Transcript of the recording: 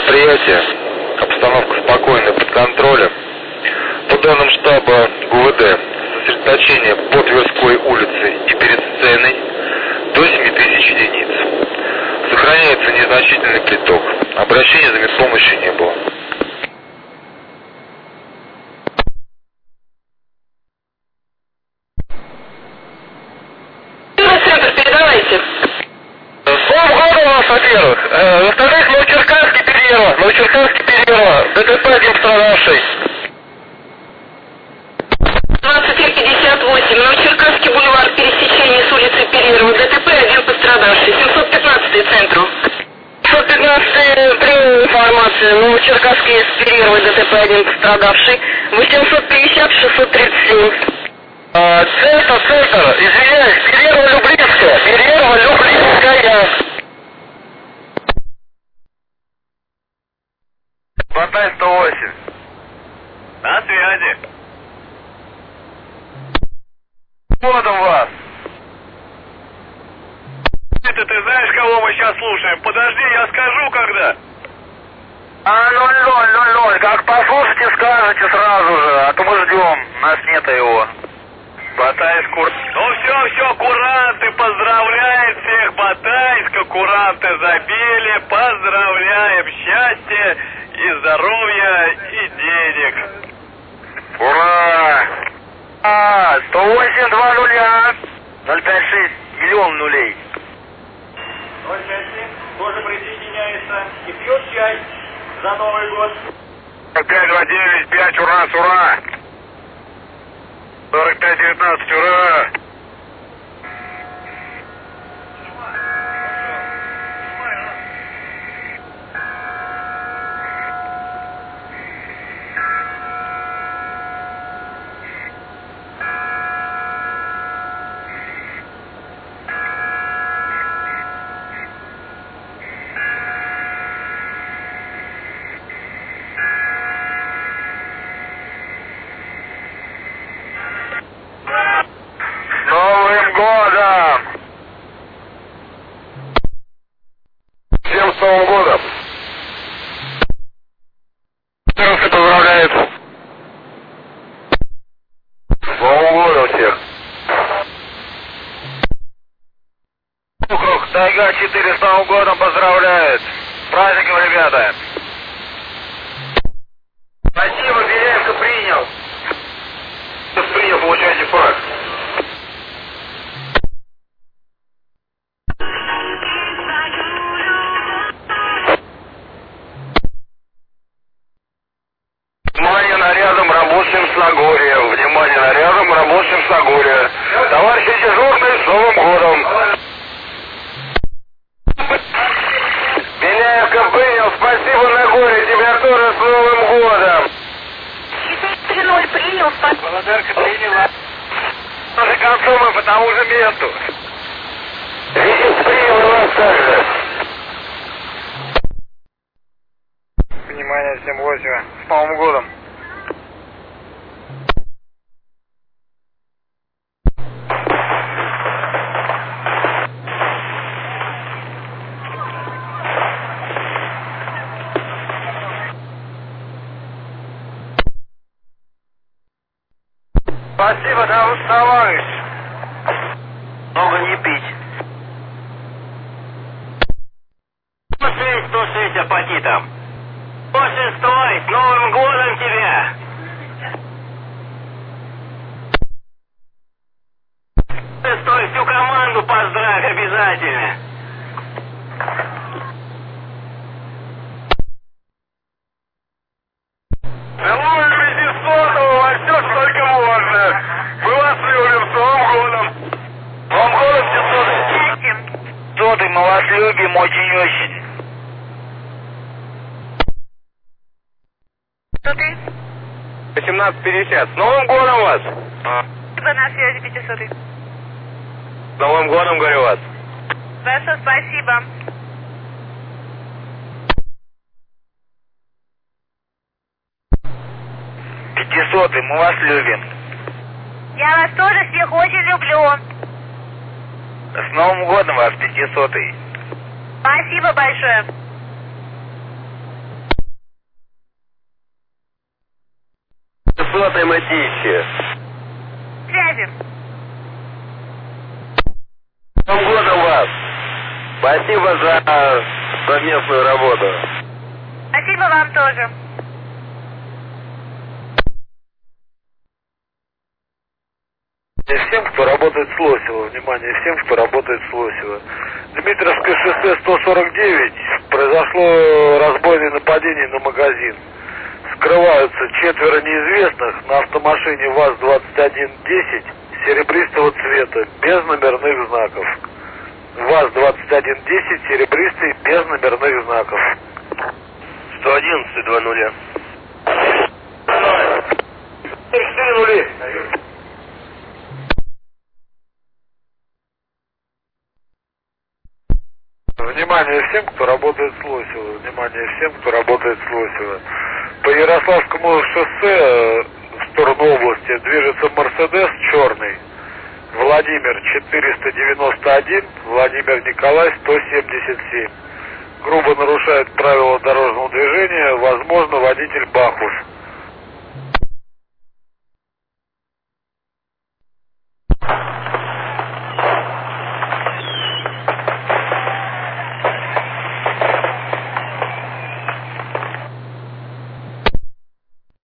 мероприятие. Обстановка спокойная, под контролем. По данным штаба ГУВД, сосредоточение по Тверской улице и перед сценой до 7000 единиц. Сохраняется незначительный приток. Обращений за медпомощью не было. Центр, передавайте. С Новым годом вас, во-первых. Во-вторых, Новочеркасск Переверо. ДТП один пострадавший. 2358. Новочеркасский бульвар, пересечение с улицы Перерова. ДТП один пострадавший. 715 центру. 715 принял информацию. Новочеркасский Перерова. ДТП один пострадавший. 850 637. Центр, извиняюсь, Перерва-Люблинская. Батай 108. На связи. Вот у вас. Это ты знаешь, кого мы сейчас слушаем? Подожди, я скажу когда. 0000. Как послушайте, скажете сразу же, а то мы ждем. Нас нет его. Батайск, Ну все, куранты, поздравляем всех, Батайска, куранты забили, поздравляем, счастья и здоровья и денег. Ура! 108-2 056 миллион нулей. 057 тоже присоединяется и пьет чай за Новый год. 529-5, ура! 45-19, ура! Новым годом! Всем с Новым годом! Все поздравляет! С Новым годом всех! Округ Тайга-4 с Новым годом поздравляет! С праздником, ребята! Спасибо, Беляевка принял! Принял, получайте факт. Внимание, нарядом рабочим с Нагорья. Внимание, нарядом рабочим с Нагорья. Товарищи дежурные, с Новым годом. Беляевка принял. Спасибо, Нагорье. Тебя тоже с Новым годом. 4-0 принял, спасибо. Володарка приняла. Тоже концом мы по тому же месту. Визит принял вас также. Внимание, 7-8. С Новым годом. Спасибо, товарищ. Много не пить. 106 апатитом. 106, с Новым годом тебя! 106, всю команду поздравь обязательно! Целуем Сотового во все, что только можно. Мы вас любим. С Новым годом. С Новым годом, 500. Мы вас любим очень-очень. 18:50. С Новым годом вас! Спасибо, на связи 500. С Новым годом, говорю вас! Хорошо, спасибо. Пятисотый, мы вас любим. Я вас тоже всех очень люблю. С Новым годом вас, 500-й. Спасибо большое. 200 Мытищи. Связи. С Новым годом вас! Спасибо за совместную работу. Спасибо вам тоже. Всем, кто работает с Лосева, внимание, всем, кто работает с Лосева. Дмитровское шоссе 149, произошло разбойное нападение на магазин. Скрываются 4 неизвестных на автомашине ВАЗ-2110 серебристого цвета, без номерных знаков. ВАЗ-2110 серебристый, без номерных знаков. 111 2-0. 4 нули. Внимание всем, кто работает с Лосева. Внимание всем, кто работает с Лосева. По Ярославскому шоссе в сторону области движется Мерседес черный. Владимир 491, Владимир Николай 177. Грубо нарушает правила